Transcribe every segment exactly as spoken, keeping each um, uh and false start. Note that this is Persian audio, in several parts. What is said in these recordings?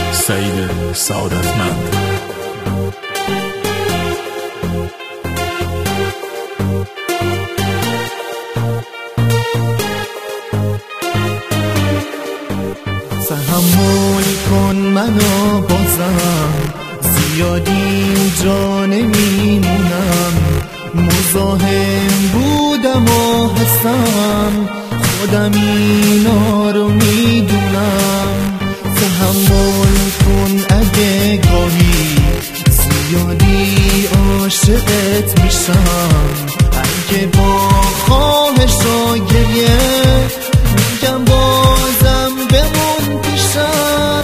سعید سعادتمند. تحمل کن منو بازم، زیادی اینجا نمیمونم. مزاحم بودم و هستم، خودم اینا رو میدونم. تحمل کن اگه گاهی زیادی عاشقت میشم. اگه با خواهش و گریه میگم بازم بمون پیشم.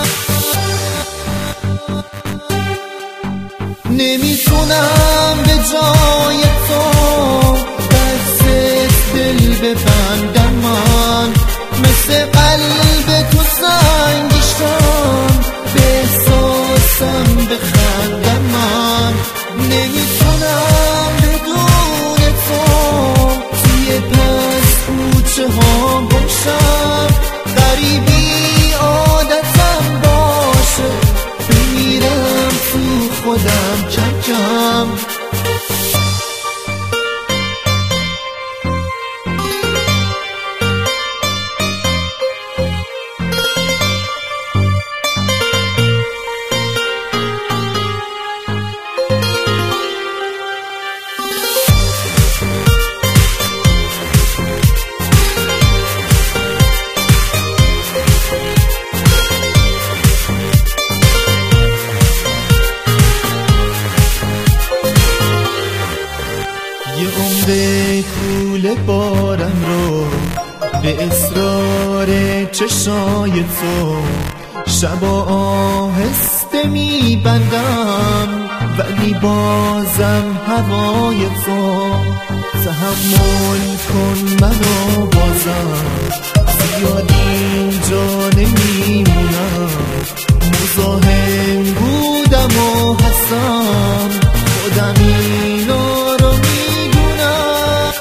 نمیتونم به جای تو دست دل ببندم. من مثل قلب تو سنگیشم، به احساسم بخندم. من نمیتونم بدون تو توی پس کوچه ها باشم. غریبی عادتم باشه، بمیرم تو خودم کم کم. یه عمر کول بارم رو به اصرار چشای تو شبا آهسته میبندم، ولی بازم هوای تو. تحمل کن منو بازم، زیاد اینجا نمیمونم. مزاحم بودم و هستم، خودم اینا رو میدونم.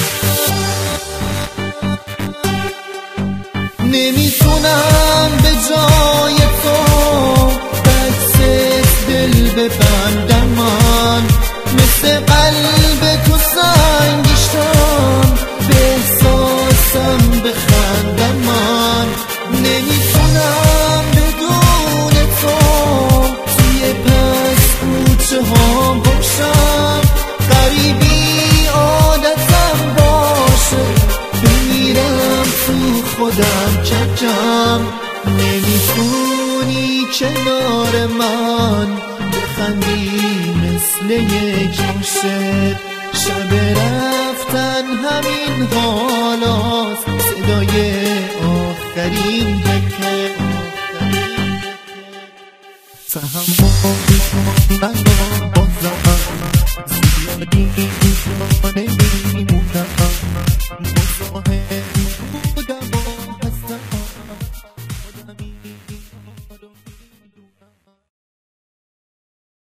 نمیتونم به جای تو دست دل ببندم. من مثل قلب تو سنگیشم، به احساسم بخندم. من نمیتونم بدون تو توی پس کوچه ها باشم. غریبی عادتم باشه، بمیرم تو خودم کم کم. نمیتونی کنار من بخندی مثل یک عاشق. شب رفتن همین حالاست، صدای آخرین دکه. تحمل کن منو بازم، زیادی اینجا نمیمونم.